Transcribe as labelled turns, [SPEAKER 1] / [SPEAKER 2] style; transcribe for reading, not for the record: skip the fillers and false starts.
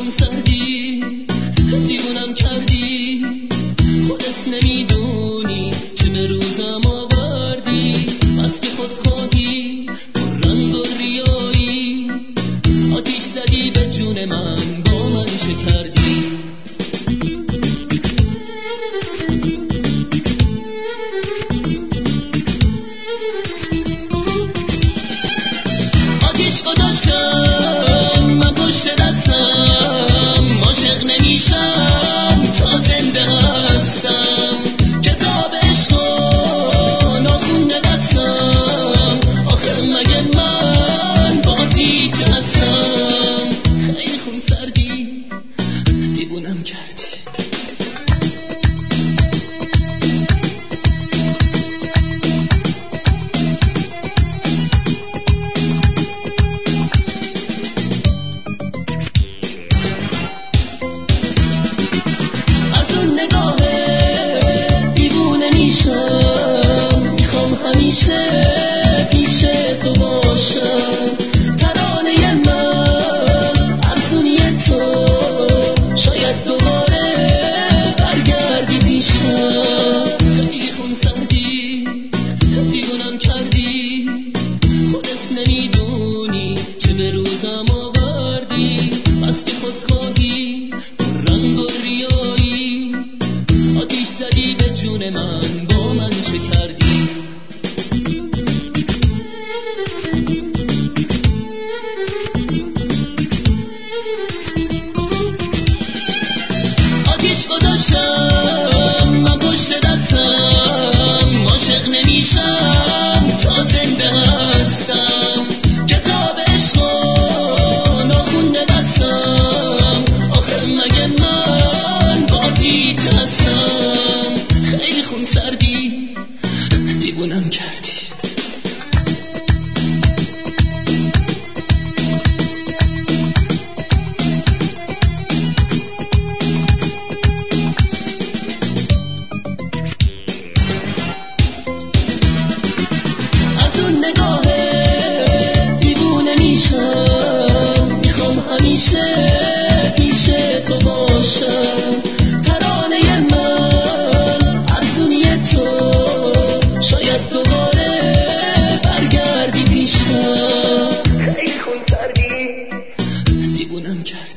[SPEAKER 1] خون سردی دیوونم کردی، خودت نمیدونی چه به روزم آوردی. بس که خودخواهی رنگ و ریایی، آتیش زدی به جون من، با من چه کردی؟ آتیش گذاشتم من پشت دستم، عاشق نمیشم تا زنده هستم. کتاب عشق و ناخونده دستم، آخه مگه من باتی چه هستم؟ خیلی خون سردی دیوونم کردی. نگاه دیوونه میشم، میخوام همیشه پیش تو باشم. ترانه من ارزونی تو، شاید دوباره برگردی پیشم. خیلی خون سردی دیوونم کردی، خودت نمیدونی چه به روزم آوردی. بس که خودخواهی رنگ و ریایی، آتیش زدی به جون من، با من چه کردی؟ آتیش گذاشتم من پشت دستم، عاشق نمیشم تا زنده هستم. کتاب عشق و ناخونده دستم، آخه مگه من باتی چه هستم؟ خیلی خون سردی دیوونم کردی. از اون نگاه دیوونه میشم، میخوام همیشه پیش تو باشم. ترانه من ارزونی تو، شاید دوباره برگردی پیشم. خیلی خون سردی دیوونم کردی.